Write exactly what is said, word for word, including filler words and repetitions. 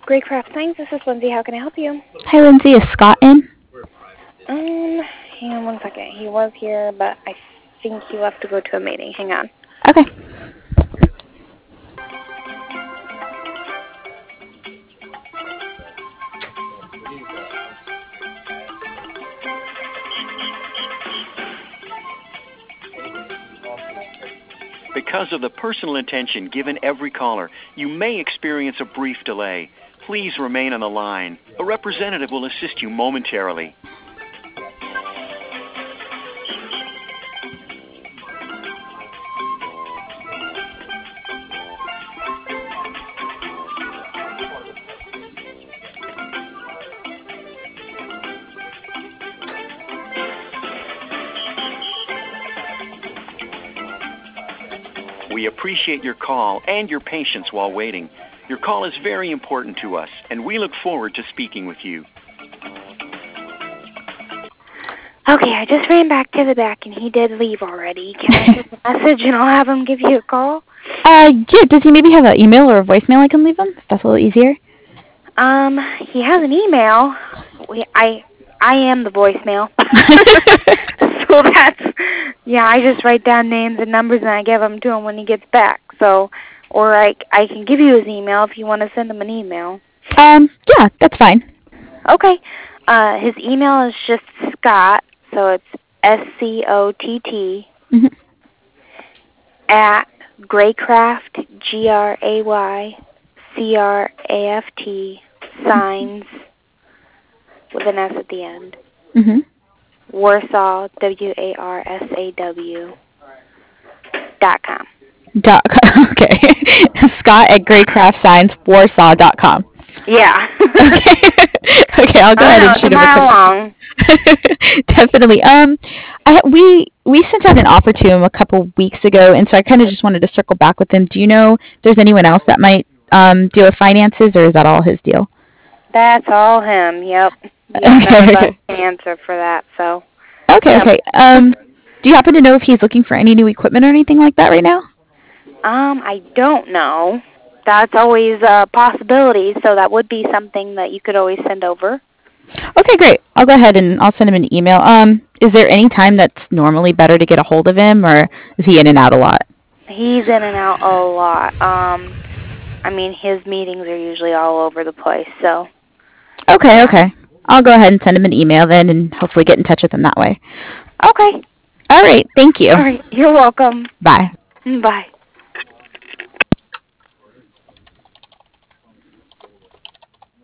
Great Craft Signs, this is Lindsay. How can I help you? Hi, Lindsay. Is Scott in? Um, hang on one second. He was here, but I think he left to go to a meeting. Hang on. Okay. Because of the personal attention given every caller, you may experience a brief delay. Please remain on the line. A representative will assist you momentarily. We appreciate your call and your patience while waiting. Your call is very important to us, and we look forward to speaking with you. Okay, I just ran back to the back, and he did leave already. Can I take a message, and I'll have him give you a call? Uh, yeah, does he maybe have an email or a voicemail I can leave him? If that's a little easier. Um, he has an email. We, I, I am the voicemail. So that's, yeah, I just write down names and numbers, and I give them to him when he gets back. So, or I, I can give you his email if you want to send him an email. Um, yeah, that's fine. Okay. Uh, his email is just Scott, so it's S C O T T, Mm-hmm. at Graycraft, G R A Y C R A F T, signs, with an S at the end. Mm-hmm. Warsaw, W A R S A W, dot com. Dot com. Okay. Scott at graycraft signs warsaw dot com. Yeah. Okay. Okay, I'll go I ahead know, and it's shoot a him a mile quick. long. Definitely. Um, I we we sent out an offer to him a couple weeks ago, and so I kind of just wanted to circle back with him. Do you know if there's anyone else that might um deal with finances, or is that all his deal? That's all him, yep. Yeah, Okay, none of okay. us can answer for that, so. Okay, Yep. okay. Um, do you happen to know if he's looking for any new equipment or anything like that right now? Um, I don't know. That's always a possibility, so that would be something that you could always send over. Okay, great. I'll go ahead and I'll send him an email. Um, is there any time that's normally better to get a hold of him, or is he in and out a lot? He's in and out a lot. Um, I mean, his meetings are usually all over the place, so. Okay, okay. I'll go ahead and send him an email then, and hopefully get in touch with him that way. Okay. All right. Thank you. All right. You're welcome. Bye. Bye.